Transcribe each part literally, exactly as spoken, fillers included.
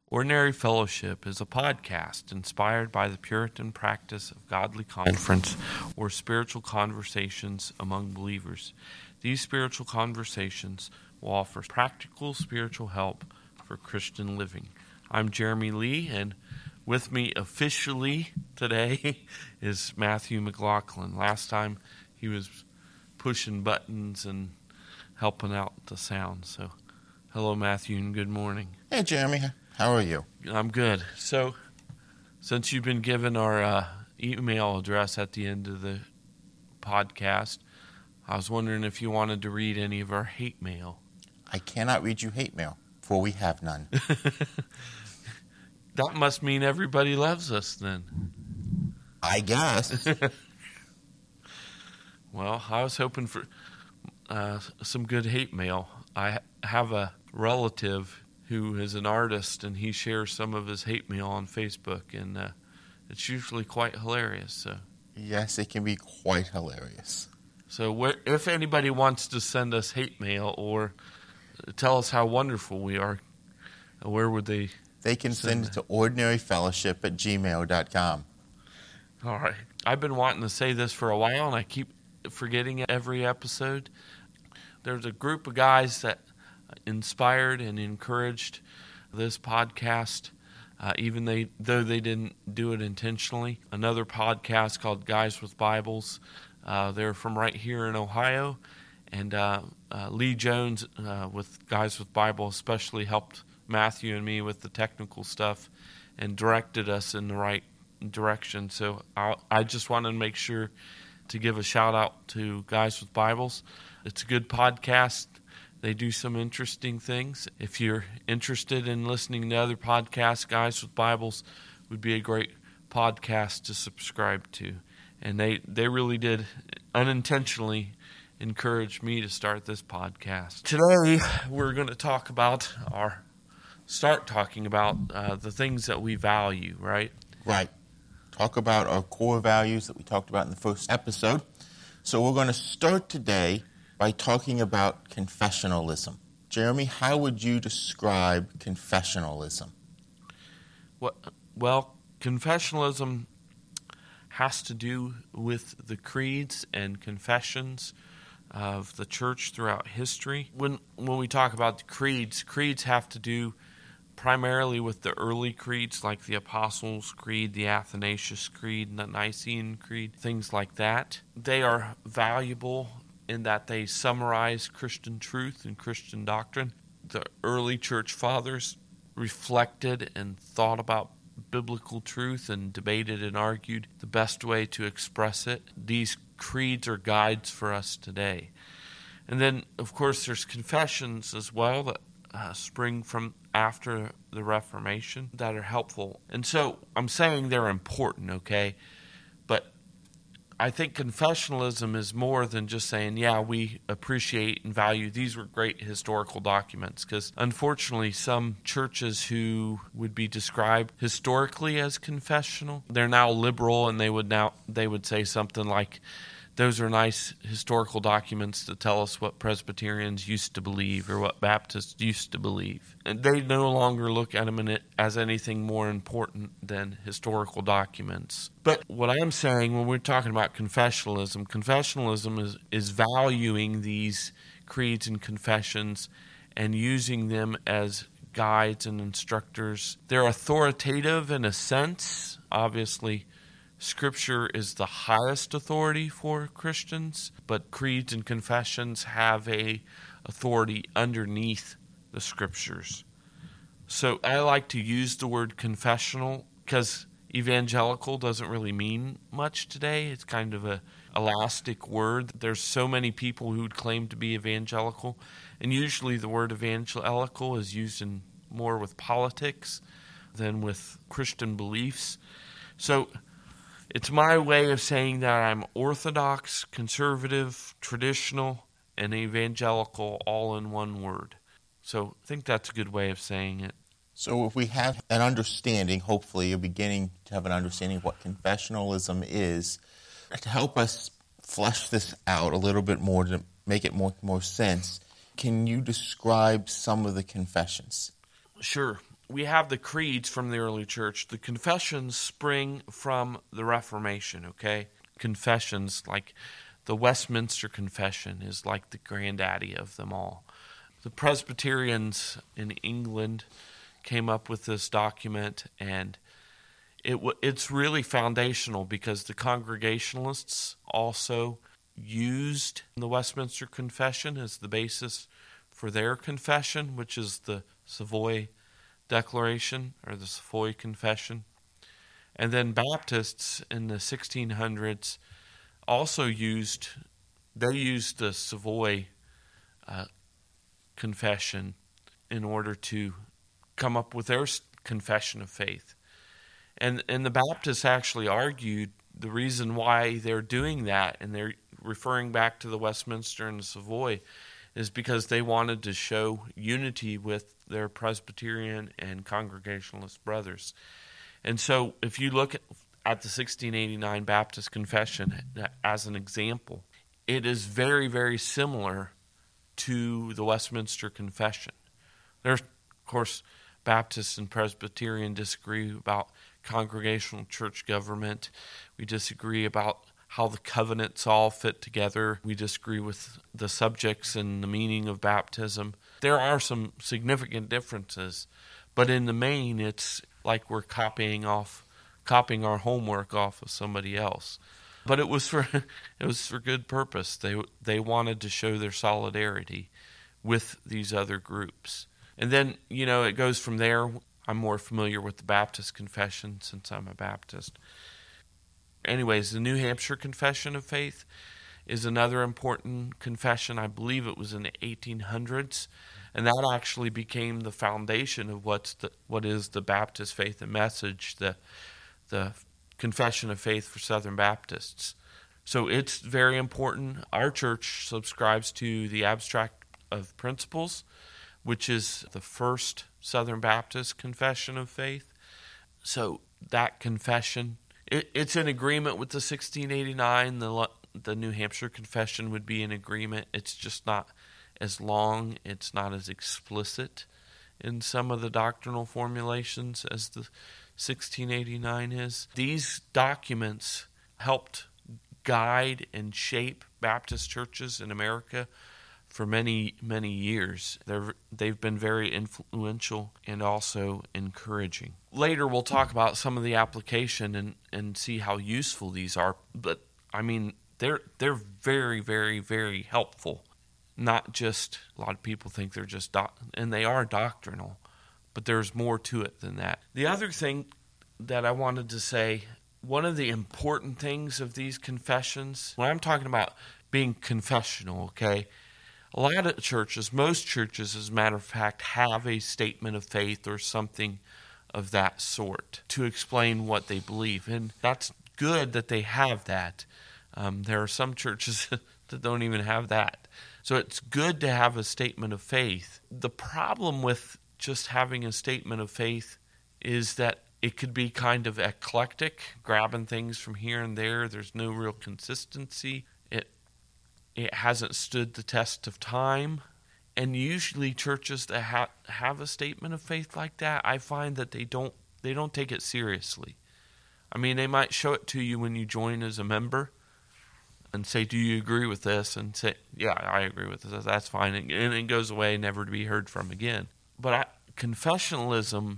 Ordinary Fellowship is a podcast inspired by the Puritan practice of godly conference or spiritual conversations among believers. These spiritual conversations will offer practical spiritual help for Christian living. I'm Jeremy Lee, and with me officially today is Matthew McLaughlin. Last time he was pushing buttons and helping out the sound. So, hello, Matthew, and good morning. Hey, Jeremy. How are you? I'm good. So, since you've been given our uh, email address at the end of the podcast, I was wondering if you wanted to read any of our hate mail. I cannot read you hate mail, for we have none. That must mean everybody loves us then. I guess. Well, I was hoping for uh, some good hate mail. I have a relative who is an artist, and he shares some of his hate mail on Facebook, and uh, it's usually quite hilarious. So, yes, it can be quite hilarious. So where, if anybody wants to send us hate mail or tell us how wonderful we are, where would they They can send, send it to ordinary fellowship at gmail dot com. All right. I've been wanting to say this for a while, and I keep forgetting it every episode. There's a group of guys that inspired and encouraged this podcast, uh, even they though they didn't do it intentionally. Another podcast called Guys with Bibles. Uh, they're from right here in Ohio, and uh, uh, Lee Jones uh, with Guys with Bible especially helped Matthew and me with the technical stuff and directed us in the right direction. So I, I just wanted to make sure to give a shout out to Guys with Bibles. It's a good podcast. They do some interesting things. If you're interested in listening to other podcasts, Guys with Bibles would be a great podcast to subscribe to. And they, they really did unintentionally encourage me to start this podcast. Today, we're going to talk about our, start talking about uh, the things that we value, right? Right. Talk about our core values that we talked about in the first episode. So we're going to start today by talking about confessionalism. Jeremy, how would you describe confessionalism? Well, well, confessionalism has to do with the creeds and confessions of the church throughout history. When when we talk about the creeds, creeds have to do primarily with the early creeds, like the Apostles' Creed, the Athanasius Creed, the Nicene Creed, things like that. They are valuable in that they summarize Christian truth and Christian doctrine. The early church fathers reflected and thought about biblical truth and debated and argued the best way to express it. These creeds are guides for us today. And then, of course, there's confessions as well that uh, spring from after the Reformation that are helpful. And so I'm saying they're important, okay? But I think confessionalism is more than just saying, yeah, we appreciate and value. These were great historical documents, because unfortunately some churches who would be described historically as confessional, they're now liberal, and they would now they would say something like, those are nice historical documents to tell us what Presbyterians used to believe or what Baptists used to believe. And they no longer look at them as anything more important than historical documents. But what I'm saying when we're talking about confessionalism, confessionalism is, is valuing these creeds and confessions and using them as guides and instructors. They're authoritative in a sense. Obviously, Scripture is the highest authority for Christians, but creeds and confessions have a authority underneath the Scriptures. So I like to use the word confessional because evangelical doesn't really mean much today. It's kind of a elastic word. There's so many people who would claim to be evangelical, and usually the word evangelical is used in more with politics than with Christian beliefs. So it's my way of saying that I'm orthodox, conservative, traditional, and evangelical all in one word. So I think that's a good way of saying it. So if we have an understanding, hopefully you're beginning to have an understanding of what confessionalism is, to help us flesh this out a little bit more, to make it more, more sense, can you describe some of the confessions? Sure. we have the creeds from the early church. The confessions spring from the Reformation, okay? Confessions, like the Westminster Confession, is like the granddaddy of them all. The Presbyterians in England came up with this document, and it w- it's really foundational because the Congregationalists also used the Westminster Confession as the basis for their confession, which is the Savoy Declaration or the Savoy Confession. And then Baptists in the sixteen hundreds also used, they used the Savoy uh, Confession in order to come up with their confession of faith. And and the Baptists actually argued the reason why they're doing that, and they're referring back to the Westminster and the Savoy, is because they wanted to show unity with their Presbyterian and Congregationalist brothers. And so if you look at, at the sixteen eighty-nine Baptist Confession as an example, it is very, very similar to the Westminster Confession. There's, of course, Baptists and Presbyterian disagree about congregational church government. We disagree about how the covenants all fit together. We disagree with the subjects and the meaning of baptism. There are some significant differences, but in the main, it's like we're copying off, copying our homework off of somebody else. But it was for it was for good purpose. They they wanted to show their solidarity with these other groups. And then, you know, it goes from there. I'm more familiar with the Baptist Confession since I'm a Baptist. Anyways, the New Hampshire Confession of Faith is another important confession. I believe it was in the eighteen hundreds, and that actually became the foundation of what's the what is the Baptist Faith and Message, the the Confession of Faith for Southern Baptists. So it's very important. Our church subscribes to the Abstract of Principles, which is the first Southern Baptist Confession of Faith. So that confession, it, it's in agreement with the sixteen eighty-nine. The, the New Hampshire Confession would be in agreement. It's just not as long. It's not as explicit in some of the doctrinal formulations as the sixteen eighty-nine is. These documents helped guide and shape Baptist churches in America for many, many years. They're, they've been very influential and also encouraging. Later we'll talk about some of the application and, and see how useful these are. But, I mean, they're they're very, very, very helpful. Not just, a lot of people think they're just, doc, and they are doctrinal, but there's more to it than that. The other thing that I wanted to say, one of the important things of these confessions, when I'm talking about being confessional, okay, a lot of churches, most churches, as a matter of fact, have a statement of faith or something of that sort to explain what they believe. And that's good that they have that. Um, there are some churches that don't even have that. So it's good to have a statement of faith. The problem with just having a statement of faith is that it could be kind of eclectic, grabbing things from here and there. There's no real consistency. It It hasn't stood the test of time. And usually churches that ha- have a statement of faith like that, I find that they don't they don't take it seriously. I mean, they might show it to you when you join as a member and say, do you agree with this? And say, yeah, I agree with this. That's fine. And it goes away, never to be heard from again. But I, confessionalism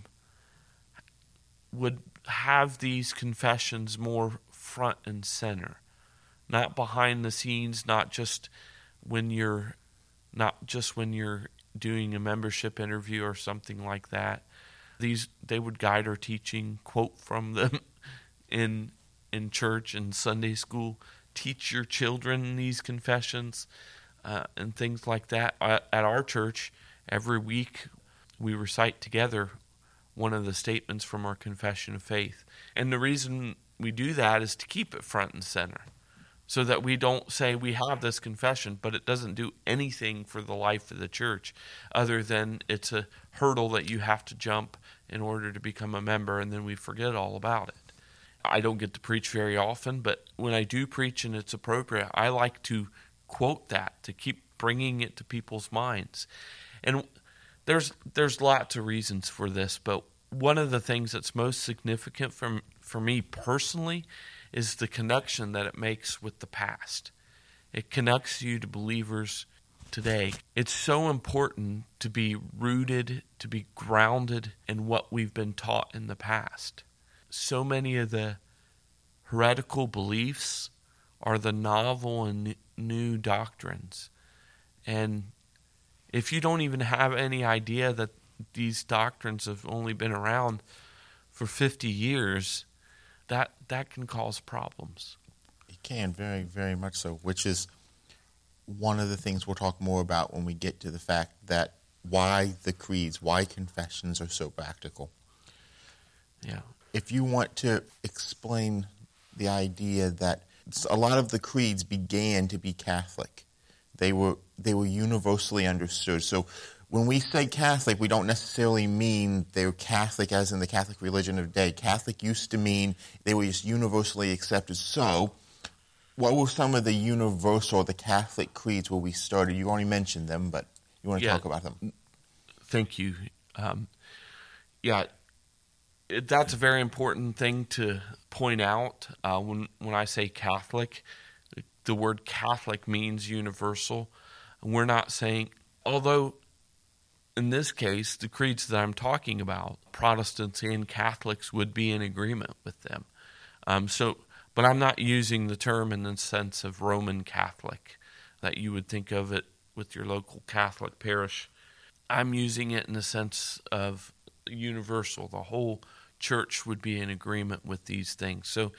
would have these confessions more front and center. Not behind the scenes, not just when you're not just when you're doing a membership interview or something like that. These they would guide our teaching, quote from them in in church and Sunday school, teach your children these confessions uh, and things like that. Uh, at our church, every week we recite together one of the statements from our confession of faith. And the reason we do that is to keep it front and center, so that we don't say we have this confession, but it doesn't do anything for the life of the church other than it's a hurdle that you have to jump in order to become a member, and then we forget all about it. I don't get to preach very often, but when I do preach and it's appropriate, I like to quote that, to keep bringing it to people's minds. And there's there's lots of reasons for this, but one of the things that's most significant for, for me personally is the connection that it makes with the past. It connects you to believers today. It's so important to be rooted, to be grounded in what we've been taught in the past. So many of the heretical beliefs are the novel and new doctrines. And if you don't even have any idea that these doctrines have only been around for fifty years, that that can cause problems. It can, very, very much so, which is one of the things we'll talk more about when we get to the fact that why the creeds, why confessions are so practical. Yeah. If you want to explain the idea that a lot of the creeds began to be Catholic, they were they were universally understood. So when we say Catholic, we don't necessarily mean they were Catholic as in the Catholic religion of the day. Catholic used to mean they were just universally accepted. So what were some of the universal, the Catholic creeds where we started? You already mentioned them, but you want to yeah, talk about them? Thank you. Um, yeah, it, that's a very important thing to point out. Uh, when, when I say Catholic, the word Catholic means universal. And we're not saying, although in this case, the creeds that I'm talking about, Protestants and Catholics would be in agreement with them. Um, so, but I'm not using the term in the sense of Roman Catholic, that you would think of it with your local Catholic parish. I'm using it in the sense of universal. The whole church would be in agreement with these things. So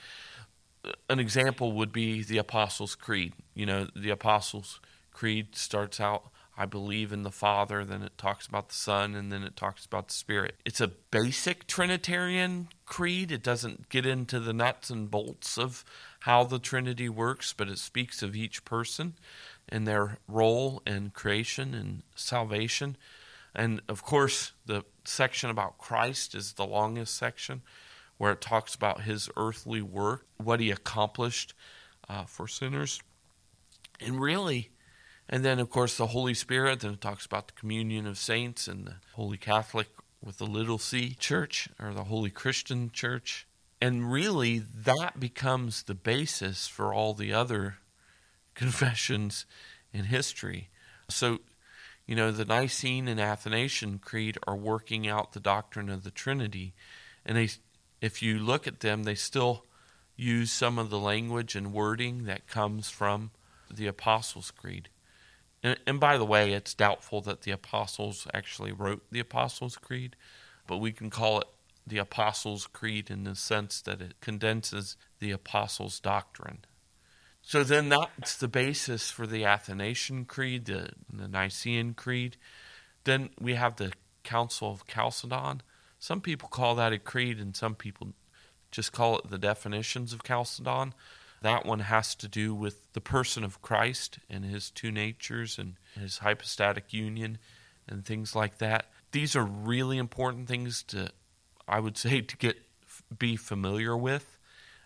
an example would be the Apostles' Creed. You know, the Apostles' Creed starts out, I believe in the Father, then it talks about the Son, and then it talks about the Spirit. It's a basic Trinitarian creed. It doesn't get into the nuts and bolts of how the Trinity works, but it speaks of each person and their role in creation and salvation. And, of course, the section about Christ is the longest section, where it talks about his earthly work, what he accomplished uh, for sinners. And really... And then, of course, the Holy Spirit, then it talks about the communion of saints and the Holy Catholic with the little c church, or the Holy Christian Church. And really, that becomes the basis for all the other confessions in history. So, you know, the Nicene and Athanasian Creed are working out the doctrine of the Trinity. And they, if you look at them, they still use some of the language and wording that comes from the Apostles' Creed. And, and by the way, it's doubtful that the apostles actually wrote the Apostles' Creed, but we can call it the Apostles' Creed in the sense that it condenses the Apostles' doctrine. So then that's the basis for the Athanasian Creed, the, the Nicene Creed. Then we have the Council of Chalcedon. Some people call that a creed, and some people just call it the definitions of Chalcedon. That one has to do with the person of Christ and his two natures and his hypostatic union and things like that. These are really important things to, I would say, to get be familiar with.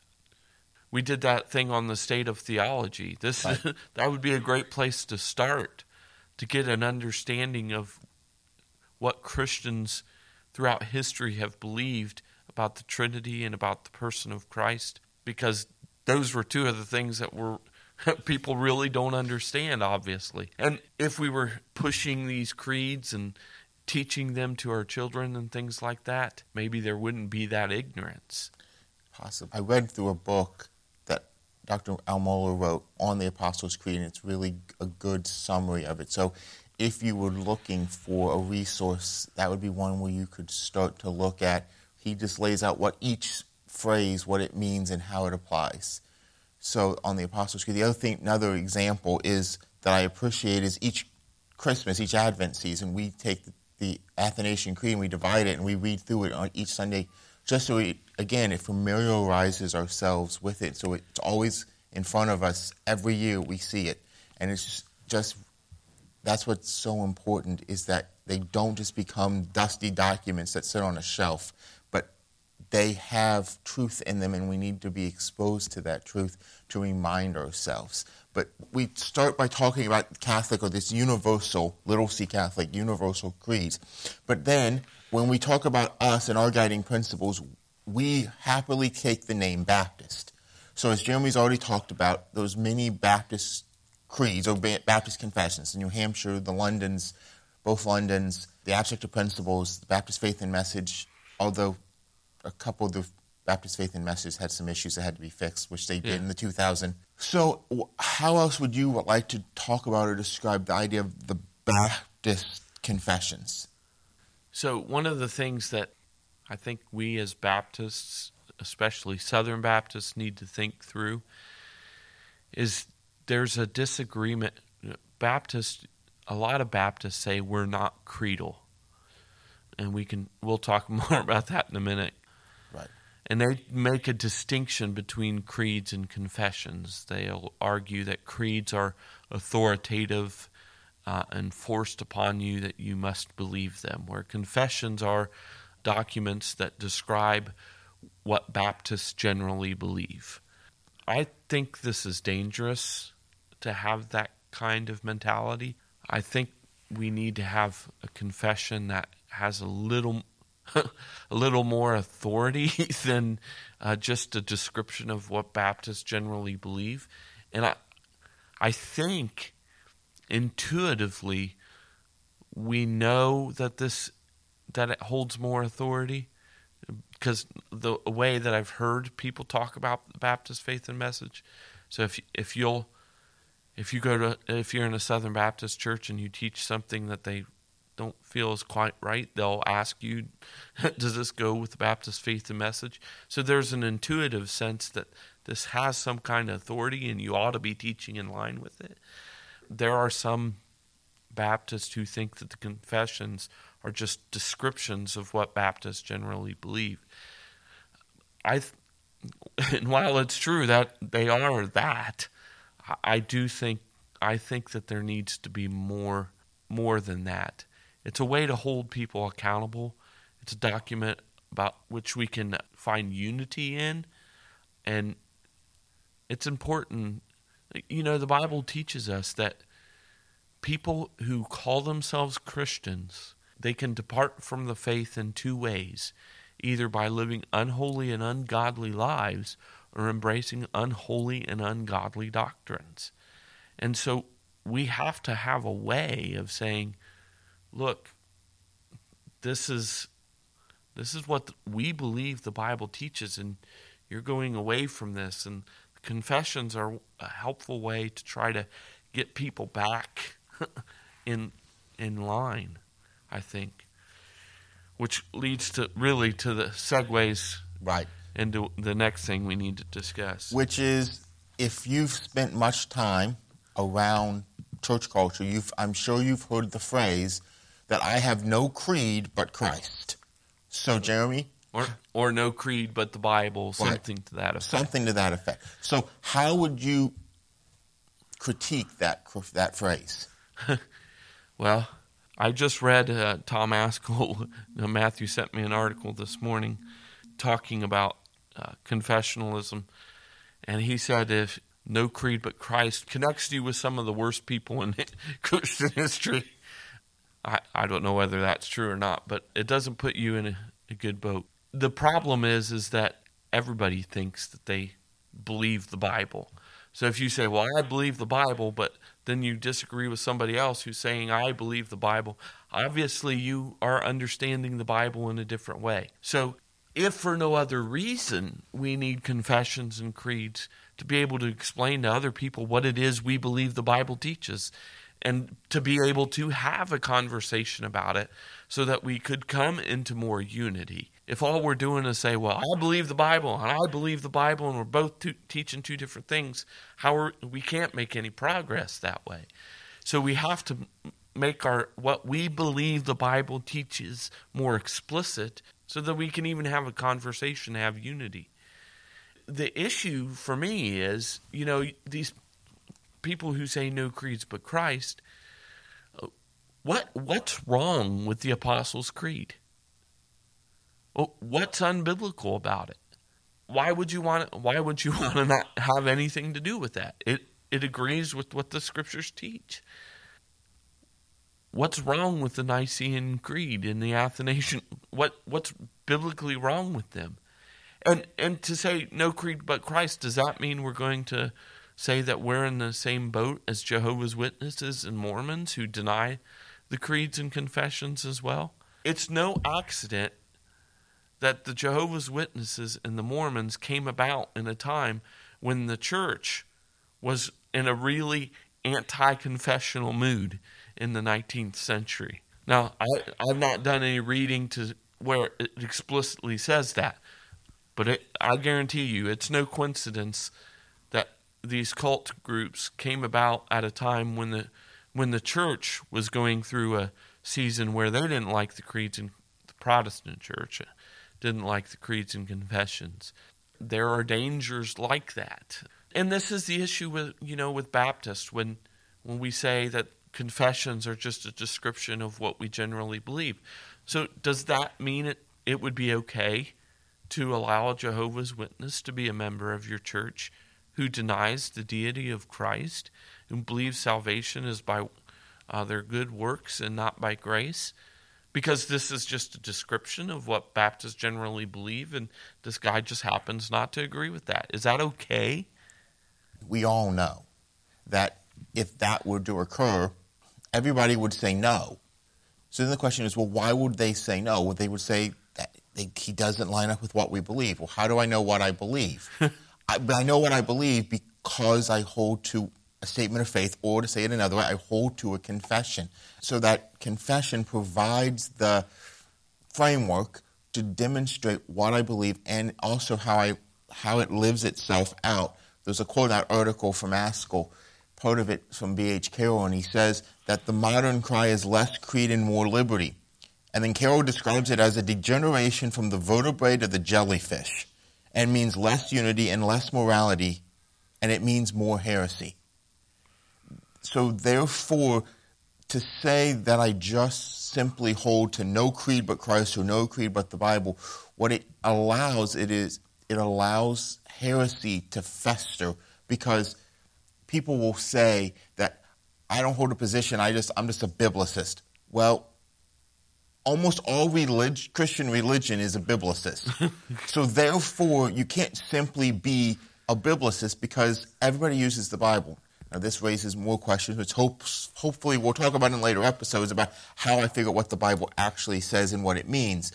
We did that thing on the state of theology. This right. That would be a great place to start, to get an understanding of what Christians throughout history have believed about the Trinity and about the person of Christ, because those were two of the things that were people really don't understand, obviously. And if we were pushing these creeds and teaching them to our children and things like that, maybe there wouldn't be that ignorance. Possible. I read through a book that Doctor Al Mohler wrote on the Apostles' Creed, and it's really a good summary of it. So if you were looking for a resource, that would be one where you could start to look at. He just lays out what each phrase, what it means and how it applies. So on the Apostles' Creed, the other thing, another example is that I appreciate is each Christmas, each Advent season, we take the, the Athanasian Creed and we divide it and we read through it on each Sunday, just so we, again, it familiarizes ourselves with it. So it's always in front of us. Every year we see it. And it's just, just that's what's so important, is that they don't just become dusty documents that sit on a shelf, but they have truth in them, and we need to be exposed to that truth to remind ourselves. But we start by talking about Catholic, or this universal, little c Catholic, universal creeds. But then when we talk about us and our guiding principles, we happily take the name Baptist. So as Jeremy's already talked about, those many Baptist creeds or Baptist confessions, the New Hampshire, the Londons, both Londons, the Abstract of Principles, the Baptist Faith and Message, although a couple of the Baptist Faith and Message had some issues that had to be fixed, which they did yeah. in the two thousand. So how else would you like to talk about or describe the idea of the Baptist confessions? So one of the things that I think we as Baptists, especially Southern Baptists, need to think through is there's a disagreement. Baptists, a lot of Baptists say we're not creedal. And we can we'll talk more about that in a minute. Right. And they make a distinction between creeds and confessions. They'll argue that creeds are authoritative uh, and forced upon you, that you must believe them, where confessions are documents that describe what Baptists generally believe. I think this is dangerous to have that kind of mentality. I think we need to have a confession that has a little a little more authority than uh, just a description of what Baptists generally believe. And I I think intuitively we know that this that it holds more authority, because the way that I've heard people talk about the Baptist Faith and Message. So if if you'll if you go to if you're in a Southern Baptist church and you teach something that they don't feel is quite right, they'll ask you, does this go with the Baptist Faith and Message? So there's an intuitive sense that this has some kind of authority and you ought to be teaching in line with it. There are some Baptists who think that the confessions are just descriptions of what Baptists generally believe. I, and while it's true that they are that, I do think I think that there needs to be more more than that. It's a way to hold people accountable. It's a document about which we can find unity in, and it's important. You know, the Bible teaches us that people who call themselves Christians, they can depart from the faith in two ways, either by living unholy and ungodly lives or embracing unholy and ungodly doctrines. And so we have to have a way of saying, look, this is this is what we believe the Bible teaches, and you're going away from this. And confessions are a helpful way to try to get people back in in line, I think. Which leads to really to the segues right into the next thing we need to discuss. Which is, if you've spent much time around church culture, you've, I'm sure you've heard the phrase that I have no creed but Christ. So, Jeremy? Or or no creed but the Bible, something right. to that effect. Something to that effect. So how would you critique that that phrase? Well, I just read uh, Tom Askell. Matthew sent me an article this morning talking about uh, confessionalism, and he said if no creed but Christ connects you with some of the worst people in Christian history. I, I don't know whether that's true or not, but it doesn't put you in a, a good boat. The problem is, is that everybody thinks that they believe the Bible. So if you say, well, I believe the Bible, but then you disagree with somebody else who's saying, I believe the Bible, obviously you are understanding the Bible in a different way. So if for no other reason we need confessions and creeds to be able to explain to other people what it is we believe the Bible teaches, and to be able to have a conversation about it so that we could come into more unity. If all we're doing is say, well, I believe the Bible and I believe the Bible and we're both two, teaching two different things, how are, we can't make any progress that way. So we have to make our what we believe the Bible teaches more explicit so that we can even have a conversation, have unity. The issue for me is, you know, these people who say no creeds but Christ, what what's wrong with the Apostles' Creed? Well, what's unbiblical about it? Why would you want it, why would you want to not have anything to do with that? It it agrees with what the Scriptures teach. what's wrong with the Nicene Creed and the Athanasian? What what's biblically wrong with them? And and to say no creed but Christ, does that mean we're going to say that we're in the same boat as Jehovah's Witnesses and Mormons who deny the creeds and confessions as well? It's no accident that the Jehovah's Witnesses and the Mormons came about in a time when the church was in a really anti-confessional mood in the nineteenth century. Now, I, I've not done any reading to where it explicitly says that, but it, I guarantee you it's no coincidence that these cult groups came about at a time when the when the church was going through a season where they didn't like the creeds, and the Protestant church didn't like the creeds and confessions. There are dangers like that. And this is the issue with, you know, with Baptists when when we say that confessions are just a description of what we generally believe. So does that mean it, it would be okay to allow a Jehovah's Witness to be a member of your church who denies the deity of Christ, who believes salvation is by uh, their good works and not by grace? Because this is just a description of what Baptists generally believe, and this guy just happens not to agree with that. Is that okay? We all know that if that were to occur, everybody would say no. So then the question is, well, why would they say no? Well, they would say that they, he doesn't line up with what we believe. Well, how do I know what I believe? I, but I know what I believe because I hold to a statement of faith, or to say it another way, I hold to a confession. So that confession provides the framework to demonstrate what I believe and also how I how it lives itself out. There's a quote in that article from Askell, part of it from B H Carroll, and he says that the modern cry is less creed and more liberty. And then Carroll describes it as a degeneration from the vertebrate to the jellyfish, and means less unity and less morality, and it means more heresy. So therefore, to say that I just simply hold to no creed but Christ or no creed but the Bible, what it allows, it is it allows heresy to fester, because people will say that I don't hold a position, I just I'm just a biblicist. Well, almost all relig- Christian religion is a biblicist. So therefore, you can't simply be a biblicist because everybody uses the Bible. Now, this raises more questions, which hopes, hopefully we'll talk about in later episodes about how I figure out what the Bible actually says and what it means.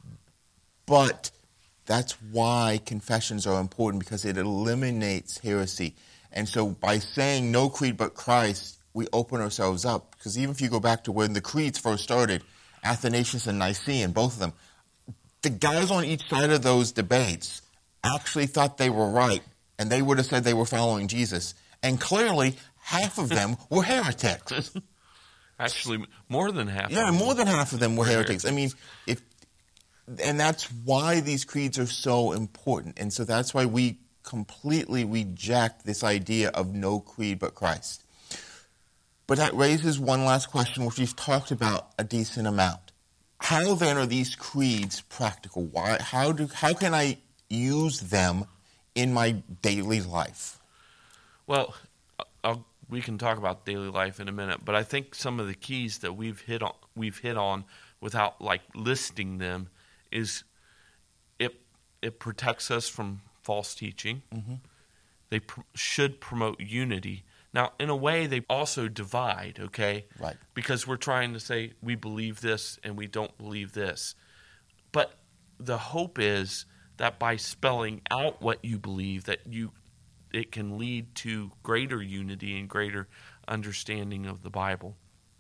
But that's why confessions are important, because it eliminates heresy. And so by saying no creed but Christ, we open ourselves up. Because even if you go back to when the creeds first started, Athanasius and Nicene, both of them, the guys on each side of those debates actually thought they were right, and they would have said they were following Jesus. And clearly, half of them were heretics. Actually, more than half. Yeah, of them more than half of them were were heretics. heretics. I mean, if, and that's why these creeds are so important. And so that's why we completely reject this idea of no creed but Christ. But that raises one last question, which we've talked about a decent amount. How then are these creeds practical? Why? How do? How can I use them in my daily life? Well, I'll, we can talk about daily life in a minute, but I think some of the keys that we've hit on, we've hit on without like listing them, is it it protects us from false teaching. Mm-hmm. They pr- should promote unity. Now, in a way, they also divide. Okay, right? Because we're trying to say we believe this and we don't believe this, but the hope is that by spelling out what you believe, that you it can lead to greater unity and greater understanding of the Bible.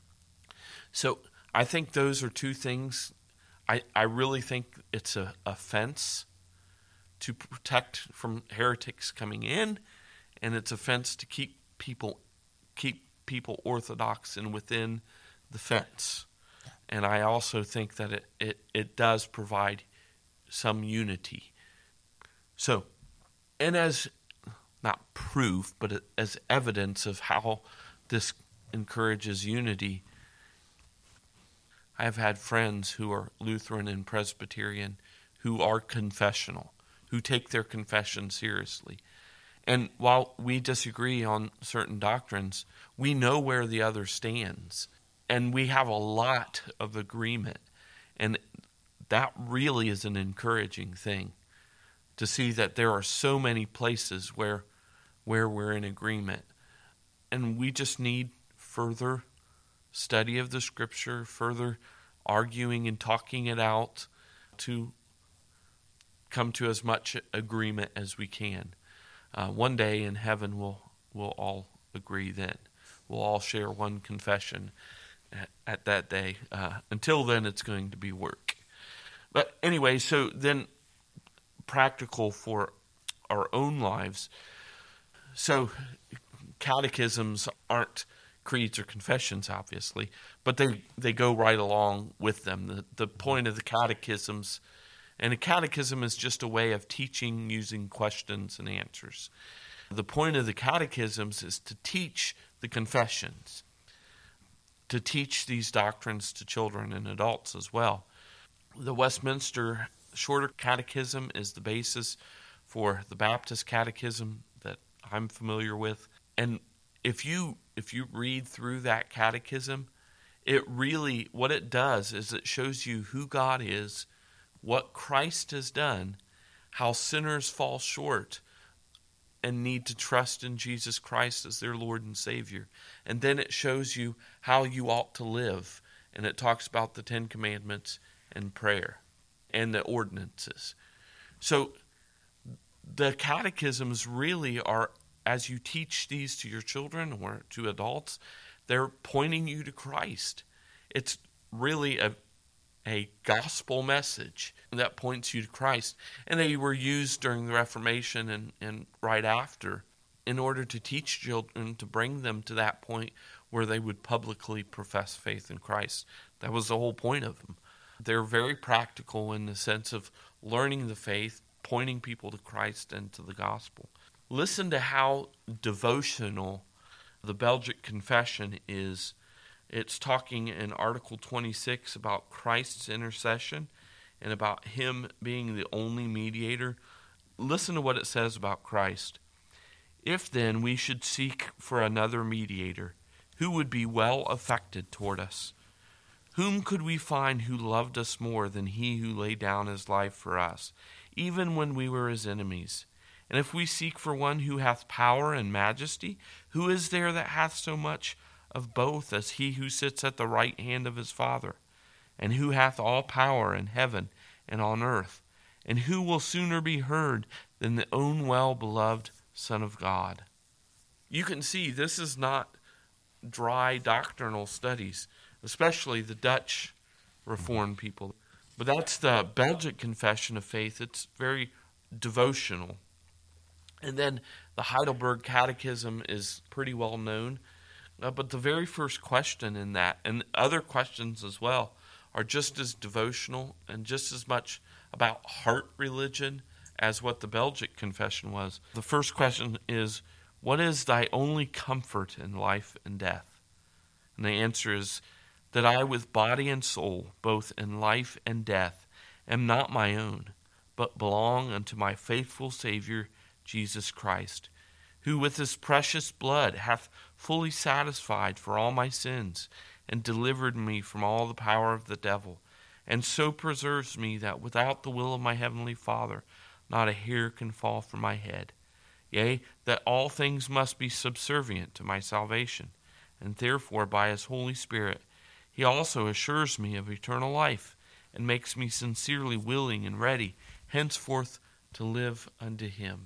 So I think those are two things. I, I really think it's a, a fence to protect from heretics coming in, and it's a fence to keep people keep people orthodox and within the fence. And I also think that it, it, it does provide some unity. So, and as not proof, but as evidence of how this encourages unity, I have had friends who are Lutheran and Presbyterian who are confessional, who take their confession seriously. And while we disagree on certain doctrines, we know where the other stands. And we have a lot of agreement. And that really is an encouraging thing to see that there are so many places where where we're in agreement. And we just need further study of the Scripture, further arguing and talking it out to come to as much agreement as we can. Uh, one day in heaven we'll, we'll all agree then. We'll all share one confession at, at that day. Uh, until then, it's going to be work. But anyway, so then practical for our own lives. So catechisms aren't creeds or confessions, obviously, but they, they go right along with them. The, the point of the catechisms, and a catechism is just a way of teaching using questions and answers. The point of the catechisms is to teach the confessions, to teach these doctrines to children and adults as well. The Westminster Shorter Catechism is the basis for the Baptist Catechism that I'm familiar with. And if you if you read through that catechism, it really, what it does is it shows you who God is, what Christ has done, how sinners fall short and need to trust in Jesus Christ as their Lord and Savior. And then it shows you how you ought to live. And it talks about the Ten Commandments and prayer and the ordinances. So the catechisms really are, as you teach these to your children or to adults, they're pointing you to Christ. It's really a a gospel message that points you to Christ. And they were used during the Reformation and, and right after in order to teach children, to bring them to that point where they would publicly profess faith in Christ. That was the whole point of them. They're very practical in the sense of learning the faith, pointing people to Christ and to the gospel. Listen to how devotional the Belgic Confession is. It's talking in Article twenty-six about Christ's intercession and about him being the only mediator. Listen to what it says about Christ. If then we should seek for another mediator, who would be well affected toward us? Whom could we find who loved us more than he who laid down his life for us, even when we were his enemies? And if we seek for one who hath power and majesty, who is there that hath so much of both as he who sits at the right hand of his Father, and who hath all power in heaven and on earth, and who will sooner be heard than the own well-beloved Son of God? You can see this is not dry doctrinal studies, especially the Dutch Reformed people. But that's the Belgic Confession of Faith. It's very devotional. And then the Heidelberg Catechism is pretty well known. Uh, but the very first question in that, and other questions as well, are just as devotional and just as much about heart religion as what the Belgic Confession was. The first question is, what is thy only comfort in life and death? And the answer is, that I with body and soul, both in life and death, am not my own, but belong unto my faithful Savior, Jesus Christ, who with his precious blood hath fully satisfied for all my sins, and delivered me from all the power of the devil, and so preserves me that without the will of my heavenly Father, not a hair can fall from my head. Yea, that all things must be subservient to my salvation, and therefore by his Holy Spirit he also assures me of eternal life, and makes me sincerely willing and ready henceforth to live unto him.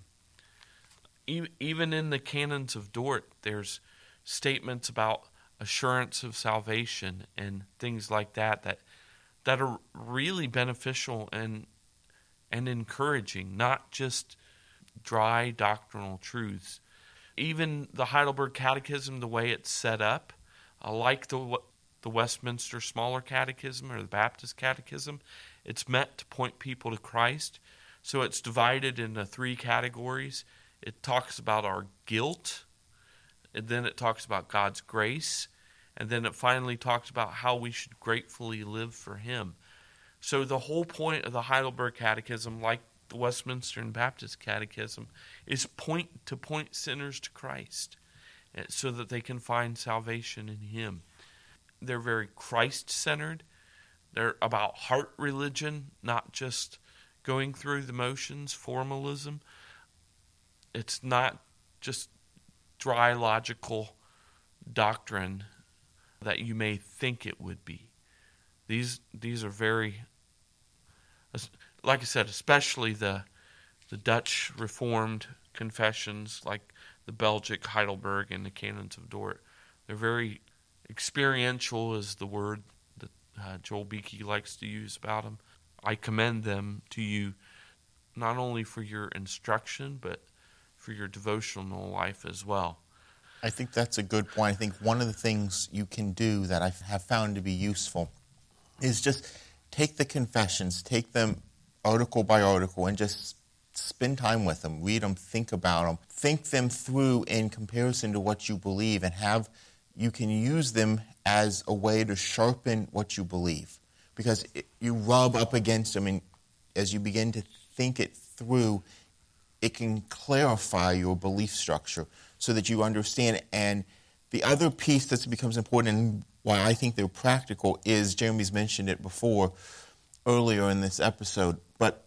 Even in the canons of Dort, there's statements about assurance of salvation and things like that that that are really beneficial and and encouraging, not just dry doctrinal truths. Even the Heidelberg Catechism, the way it's set up, uh, like the the Westminster Smaller Catechism or the Baptist Catechism, it's meant to point people to Christ. So it's divided into three categories. It talks about our guilt, and then it talks about God's grace, and then it finally talks about how we should gratefully live for him. So the whole point of the Heidelberg Catechism, like the Westminster and Baptist Catechism, is point to point sinners to Christ so that they can find salvation in him. they're very Christ-centered. They're about heart religion, not just going through the motions, formalism. It's not just dry logical doctrine that you may think it would be. These these are very, like I said, especially the the Dutch Reformed confessions, like the Belgic Heidelberg and the Canons of Dort. They're very experiential, is the word that uh, Joel Beeke likes to use about them. I commend them to you not only for your instruction, but for your devotional life as well. I think that's a good point. I think one of the things you can do that I have found to be useful is just take the confessions, take them article by article, and just spend time with them, read them, think about them, think them through in comparison to what you believe, and have you can use them as a way to sharpen what you believe. Because it, you rub up against them, and as you begin to think it through, it can clarify your belief structure so that you understand. And the other piece that becomes important, and why I think they're practical, is Jeremy's mentioned it before earlier in this episode, but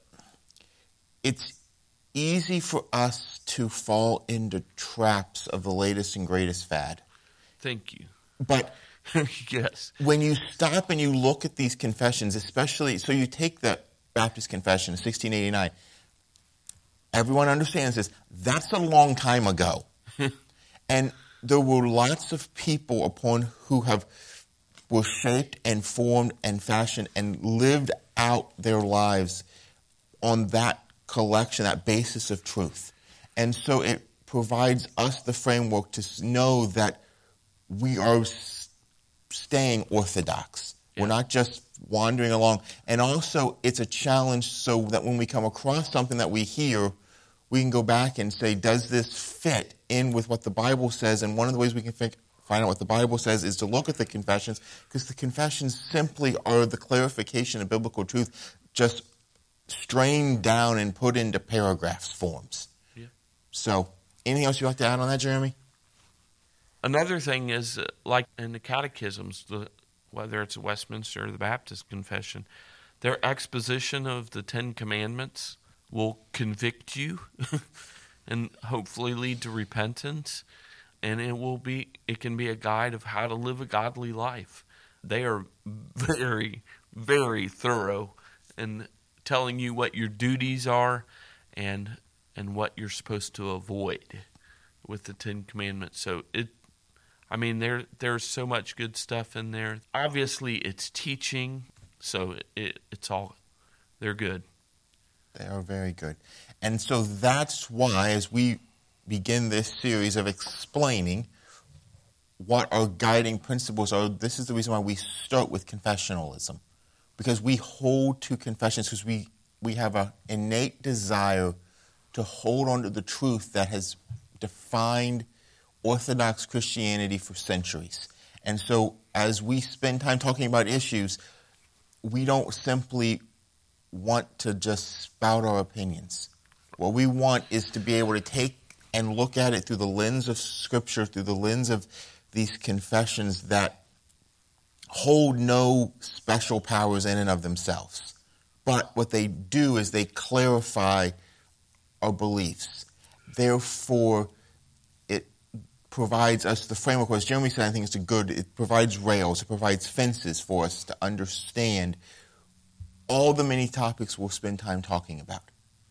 it's easy for us to fall into traps of the latest and greatest fad. Thank you. But yes, when you stop and you look at these confessions, especially, so you take the Baptist Confession of sixteen eighty-nine, everyone understands this. That's a long time ago. And there were lots of people upon who have were shaped and formed and fashioned and lived out their lives on that collection, that basis of truth. And so it provides us the framework to know that we are staying orthodox. Yeah. We're not just wandering along. And also it's a challenge so that when we come across something that we hear, we can go back and say, does this fit in with what the Bible says? And one of the ways we can think, find out what the Bible says is to look at the confessions, because the confessions simply are the clarification of biblical truth, just strained down and put into paragraphs forms. Yeah. So, anything else you'd like to add on that, Jeremy? Another thing is, uh, like in the catechisms, the, whether it's Westminster or the Baptist Confession, their exposition of the Ten Commandments will convict you and hopefully lead to repentance. And it will be, it can be a guide of how to live a godly life. They are very, very thorough in telling you what your duties are and and what you're supposed to avoid with the Ten Commandments. So it, I mean, there there's so much good stuff in there. Obviously, it's teaching, so it, it's all, they're good. They are very good. And so that's why, as we begin this series of explaining what our guiding principles are, this is the reason why we start with confessionalism. Because we hold to confessions, because we, we have an innate desire to hold on to the truth that has defined Orthodox Christianity for centuries. And so as we spend time talking about issues, we don't simply want to just spout our opinions. What we want is to be able to take and look at it through the lens of Scripture, through the lens of these confessions that hold no special powers in and of themselves. But what they do is they clarify our beliefs. Therefore, it provides us the framework. As Jeremy said, I think it's a good, it provides rails, it provides fences for us to understand all the many topics we'll spend time talking about.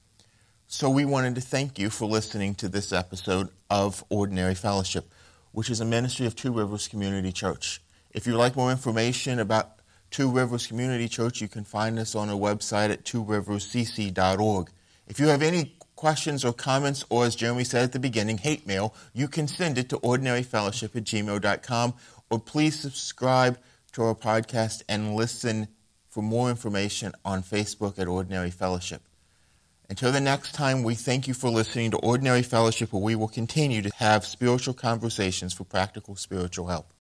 So we wanted to thank you for listening to this episode of Ordinary Fellowship, which is a ministry of Two Rivers Community Church. If you'd like more information about Two Rivers Community Church, you can find us on our website at two rivers c c dot org. If you have any questions or comments, or as Jeremy said at the beginning, hate mail, you can send it to ordinary fellowship at gmail dot com, or please subscribe to our podcast and listen for more information on Facebook at Ordinary Fellowship. Until the next time, we thank you for listening to Ordinary Fellowship, where we will continue to have spiritual conversations for practical spiritual help.